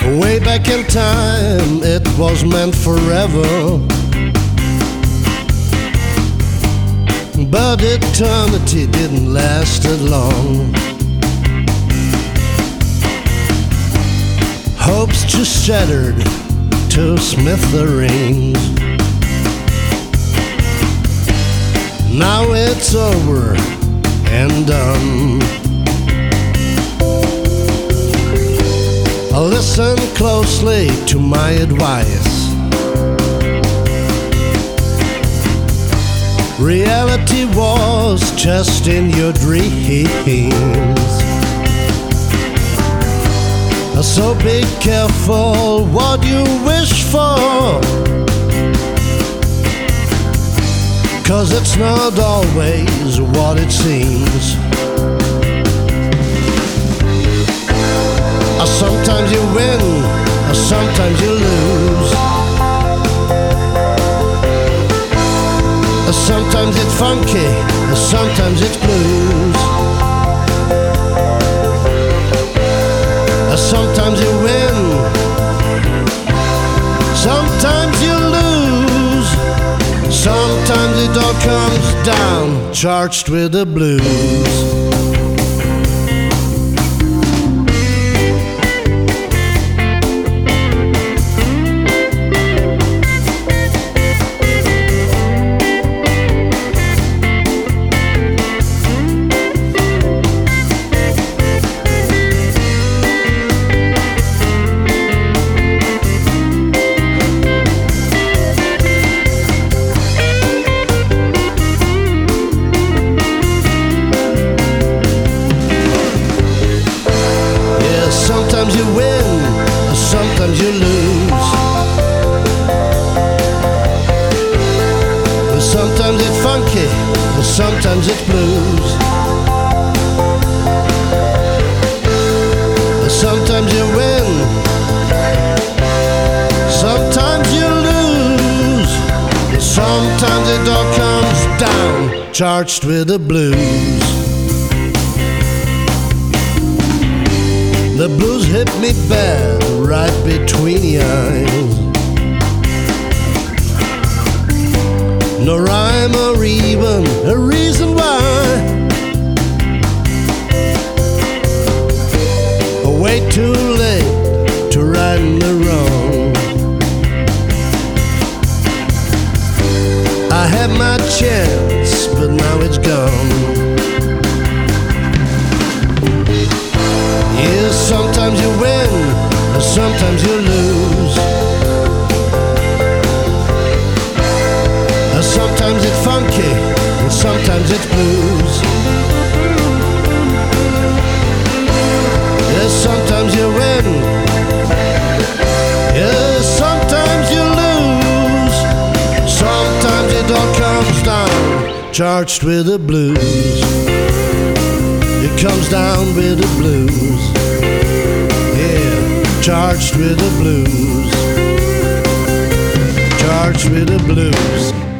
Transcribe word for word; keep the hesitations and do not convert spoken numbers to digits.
Way back in time, it was meant forever, but eternity didn't last that long. Hopes just shattered to smithereens. Now it's over and done. Listen closely to my advice. Reality was just in your dreams. So be careful what you wish for, 'cause it's not always what it seems. Sometimes you win, sometimes you lose. Sometimes it's funky, sometimes it's blues. Sometimes you win, sometimes you lose. Sometimes it all comes down, charged with the blues. Sometimes you win, sometimes you lose. Sometimes it's funky, sometimes it's blues. Sometimes you win, sometimes you lose. Sometimes it all comes down, charged with the blues. The blues hit me bad right between the eyes. No rhyme or even a reason why. Way too late to right the wrong. I had my chance, but now it's gone. Sometimes you win, sometimes you lose. Sometimes it's funky, and sometimes it's blues. Yes, sometimes you win. Yes, sometimes you lose. Sometimes it all comes down, charged with the blues. It comes down with the blues. Charged with the blues, charged with the blues.